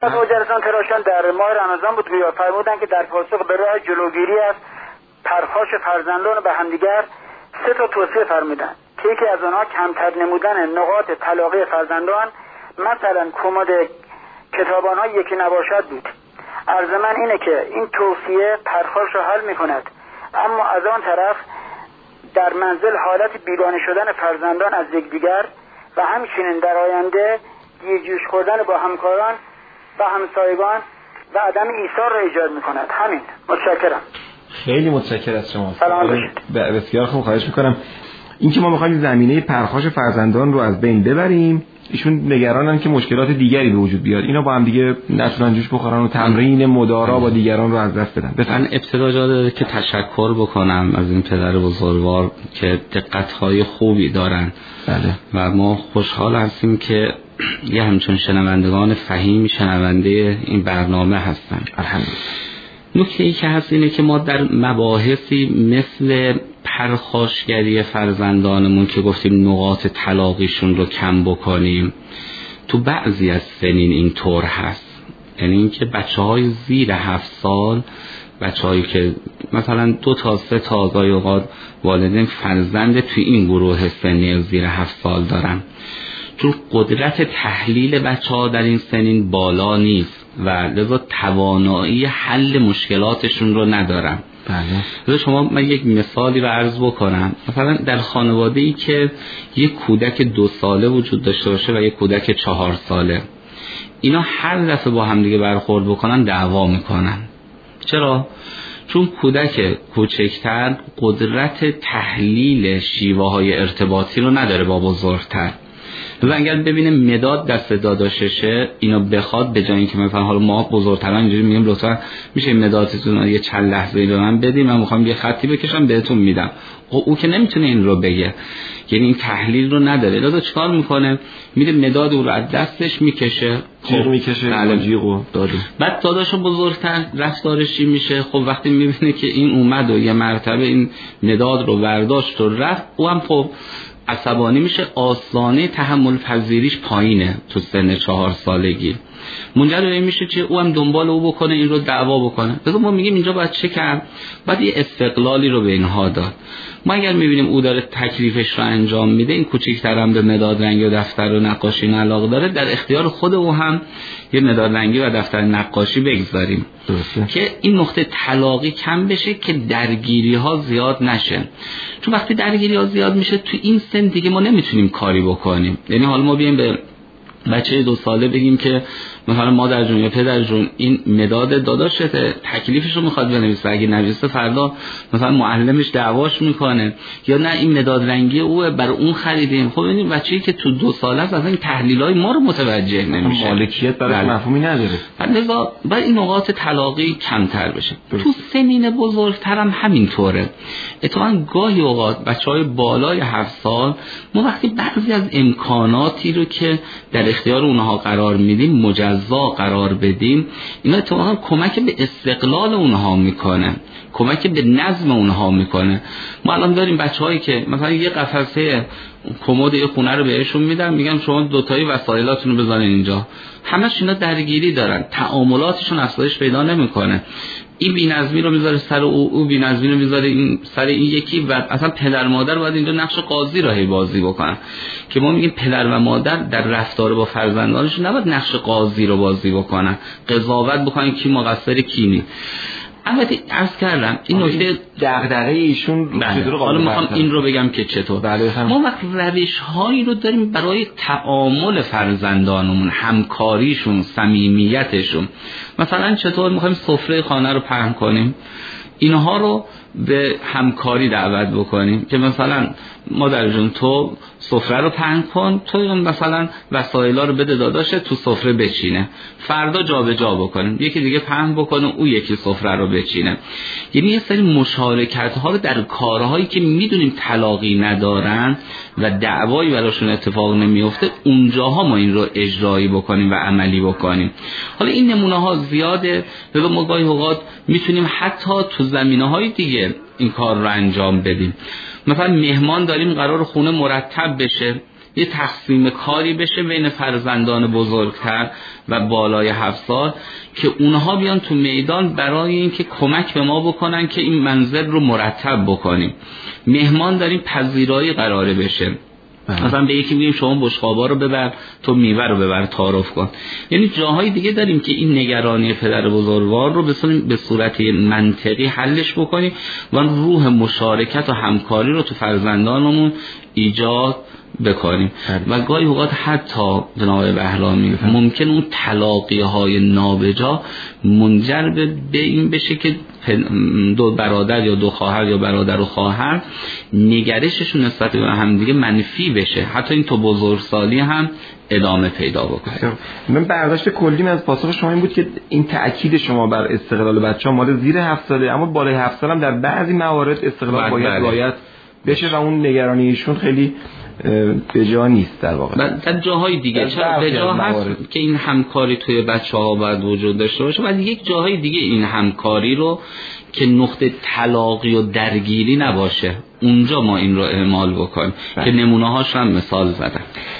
مجلسان تراشان در ماه رمضان بود که فرمودن که در پاسخ به راه جلوگیری از پرخاش فرزندان به همدیگر 3 توصیه فرمودن که یکی از آنها کمتر نمودن نقاط طلاقی فرزندان، مثلا کمد کتابان‌ها یکی نباشد بود. عرض من اینه که این توصیه پرخاش را حل می‌کند، اما از آن طرف در منزل حالت بیگانه شدن فرزندان از یکدیگر و همچنین در آینده گیرجوش خوردن با همکاران و همسایگان و عدم ایثار را ایجاد می‌کند. همین. متشکرم. خیلی متشکرم از شما. سلام باشید. بسیار خوب، خواهش می‌کنم. این که ما می‌خوایم زمینه پرخاش فرزندان رو از بین ببریم، ایشون نگرانن که مشکلات دیگری به وجود بیاد، اینا با هم دیگه نتونن جوش بخورن و تمرین مدارا با دیگران رو از دست بدن. من ابتدا جا داره که تشکر بکنم از این پدر بزرگوار که دقت‌های خوبی دارن. بله. و ما خوشحال هستیم که یه همچون شنوندگان فهیم شنونده این برنامه هستن. الحمدلله. نکته ای که هست اینه که ما در مباحثی مثل پرخاشگری فرزندانمون که گفتیم نقاط طلاقیشون رو کم بکنیم، تو بعضی از سنین این طور هست. یعنی اینکه بچه‌های زیر 7 سال، بچه‌هایی که مثلا 2 تا 3 تا گاهی اوقات والدین فرزند تو این گروه سنی زیر 7 سال دارن، چون قدرت تحلیل بچه‌ها در این سنین بالا نیست و لذا توانایی حل مشکلاتشون رو ندارن. بله. شما من یک مثالی رو عرض بکنم. مثلا در خانواده‌ای که یک کودک 2 ساله وجود داشته باشه و یک کودک 4 ساله، اینا هر دفعه با هم دیگه برخورد بکنن دعوا میکنن. چرا؟ چون کودک کوچکتر قدرت تحلیل شیوه های ارتباطی رو نداره با بزرگتر. لذا اگر ببینه مداد دست داداششه، اینو بخواد به جای اینکه مثلا حالا ما بزرگتران اینجوری میگیم لطفا میشه مدادتون رو یه چند لحظه‌ای به من بدید، من میخوام یه خطی بکشم بهتون میدم، او که نمیتونه این رو بگه، یعنی این تحلیل رو نداره. لذا چیکار میکنه؟ میره مداد او رو از دستش میکشه، جیغ میکشه، جیغو داده. بعد داداشو بزرگتر رفتارش چی میشه؟ خب وقتی میبینه که این اومد و یه مرتبه این مداد رو برداشت و رفت، او هم خب عصبانی میشه، آستانه تحمل پذیریش پایینه تو سن 4 سالگی. منجر به این میشه که او هم دنبال او بکنه، این رو دعوا بکنه. لذا ما میگیم اینجا باید چه کرد؟ باید یه استقلالی رو به اینها داد. ما اگر میبینیم او داره تکلیفش رو انجام میده، این کوچیک‌تر هم به مداد رنگی و دفتر و نقاشی علاقه داره، در اختیار خود او هم یه مداد رنگی و دفتر نقاشی بگذاریم که این نقطه طلاقی کم بشه، که درگیری ها زیاد نشه. چون وقتی درگیری ها زیاد میشه تو این سن دیگه ما نمیتونیم کاری بکنیم. یعنی حالا ما بیایم به بچه 2 ساله بگیم که مثلا مادر جون یا پدر جون این مداد داداشته، تکلیفش رو میخواد بنویسه، اگه نویسه فردا مثلا معلمش دعواش میکنه، یا نه این مداد رنگی اوه برای اون خریدیم. خب این بچه‌ای که تو 2 ساله است اصلا این تحلیلای ما رو متوجه نمیشه، مالکیت براش مفهومی نداره. لذا باید این نقاط طلاقی کمتر بشه. تو سنین بزرگتر هم همینطوره. اتفاقا گاهی اوقات بچهای بالای 7 سال ما وقتی بعضی از امکاناتی رو که در اختیار اونها قرار میدیم مجزا قرار بدیم، اینا اتفاقا کمک به استقلال اونها میکنه، کمک به نظم اونها میکنه. ما الان داریم بچه‌هایی که مثلا یه قفسه کمد یه خونه رو بهشون میدن، میگن شما 2 تایی وسایلاتونو بذارین اینجا، همش اینا درگیری دارن، تعاملاتشون افزایش پیدا نمیکنه. این بی‌نظمی رو میذاره سر او بی‌نظمی رو میذاره این سر این یکی، و اصلا پدر مادر باید اینجا نقش قاضی رو بازی بکنن، که ما میگیم پدر و مادر در رفتار با فرزندانشون نباید نقش قاضی رو بازی بکنن، قضاوت بکنن کی مقصر کی نیست. البته عرض کردم این نکته دغدغه ایشون چطور حالا میخوام این رو بگم که چطور ما وقت روش‌هایی رو داریم برای تعامل فرزندانمون، همکاریشون، صمیمیتشون. مثلا چطور میخوایم سفره خانه رو پهن کنیم، اینها رو به همکاری دعوت بکنیم که مثلا مادر جون تو سفره رو پهن کن، تو مثلا وسایلا رو بده داداشه تو سفره بچینه، فردا جابجا بکنیم، یکی دیگه پهن بکنه او یکی سفره رو بچینه. یعنی یه سری مشارکت ها رو در کارهایی که میدونیم طلاقی ندارن و دعوایی براشون اتفاق نمیفته، اونجاها ما این رو اجرایی بکنیم و عملی بکنیم. حالا این نمونه ها زیاده، لذا ما گاهی اوقات میتونیم حتی تو زمینه‌های دیگه این کار رو انجام بدیم. مثلا مهمان داریم قرار خونه مرتب بشه، یه تقسیم کاری بشه بین فرزندان بزرگتر و بالای 7 سال که اونها بیان تو میدان برای اینکه کمک به ما بکنن که این منزل رو مرتب بکنیم. مهمان داریم پذیرایی قراره بشه، مثلا به یکی میگیم شما بشقابا رو ببر، تو میوه رو ببر تعارف کن. یعنی جاهای دیگه داریم که این نگرانی پدر بزرگوار رو به صورت منطقی حلش بکنیم و روح مشارکت و همکاری رو تو فرزندانمون ایجاد بکنیم. و گاهی اوقات حتی جناب بهرامی ممکن اون تلاقی‌های نابجا منجر به این بشه که دو برادر یا دو خواهر یا برادر و خواهر نگرششون نسبت به هم دیگه منفی بشه، حتی این تو بزرگسالی هم ادامه پیدا بکنه. من برداشت کلیم از پاسخ شما این بود که این تأکید شما بر استقلال بچه‌ها مال زیر 7 ساله، اما بالای 7 سال هم در بعضی موارد استقلال باید بشه و اون نگرانیشون خیلی به جا نیست در واقع. در جاهای دیگه چرا به جا هست که این همکاری توی بچه‌ها باید وجود داشته باشه، ولی یک جاهای دیگه این همکاری رو که نقطه تلاقی و درگیری نباشه اونجا ما این رو اعمال بکنیم که نمونه هاش هم مثال زدم.